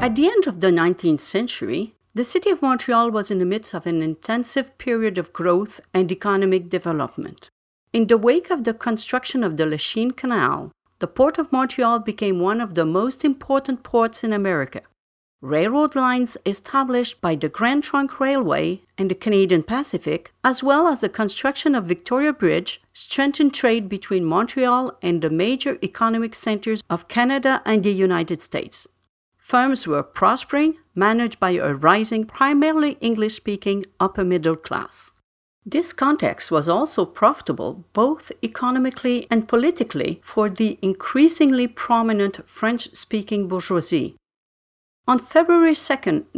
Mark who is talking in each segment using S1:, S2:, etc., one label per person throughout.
S1: At the end of the 19th century, the city of Montreal was in the midst of an intensive period of growth and economic development. In the wake of the construction of the Lachine Canal, the Port of Montreal became one of the most important ports in America. Railroad lines established by the Grand Trunk Railway and the Canadian Pacific, as well as the construction of Victoria Bridge, strengthened trade between Montreal and the major economic centers of Canada and the United States. Firms were prospering, managed by a rising, primarily English-speaking upper middle class. This context was also profitable both economically and politically for the increasingly prominent French-speaking bourgeoisie. On February 2,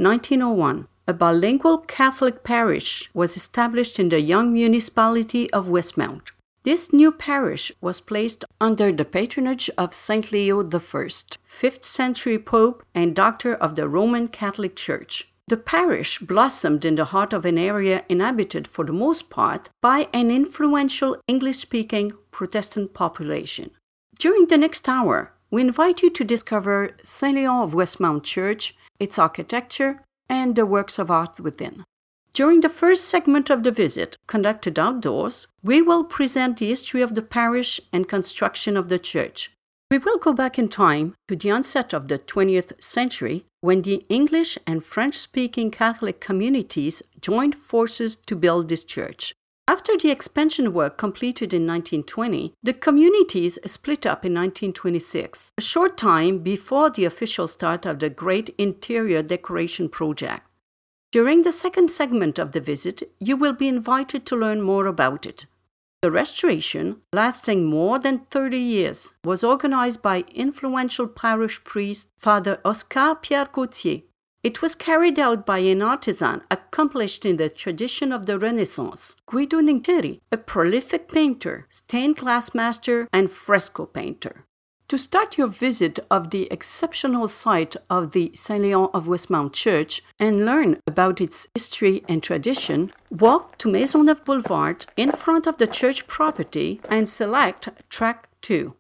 S1: 1901, a bilingual Catholic parish was established in the young municipality of Westmount. This new parish was placed under the patronage of Saint Leo I, 5th century Pope and Doctor of the Roman Catholic Church. The parish blossomed in the heart of an area inhabited for the most part by an influential English-speaking Protestant population. During the next hour, we invite you to discover Saint Leon of Westmount Church, its architecture, and the works of art within. During the first segment of the visit, conducted outdoors, we will present the history of the parish and construction of the church. We will go back in time to the onset of the 20th century when the English and French-speaking Catholic communities joined forces to build this church. After the expansion work completed in 1920, the communities split up in 1926, a short time before the official start of the Great Interior Decoration Project. During the second segment of the visit, you will be invited to learn more about it. The restoration, lasting more than 30 years, was organized by influential parish priest Father Oscar Pierre Gauthier. It was carried out by an artisan accomplished in the tradition of the Renaissance, Guido Nicleri, a prolific painter, stained glass master, and fresco painter. To start your visit of the exceptional site of the Saint Leon of Westmount Church and learn about its history and tradition, walk to Maisonneuve Boulevard in front of the church property and select Track 2.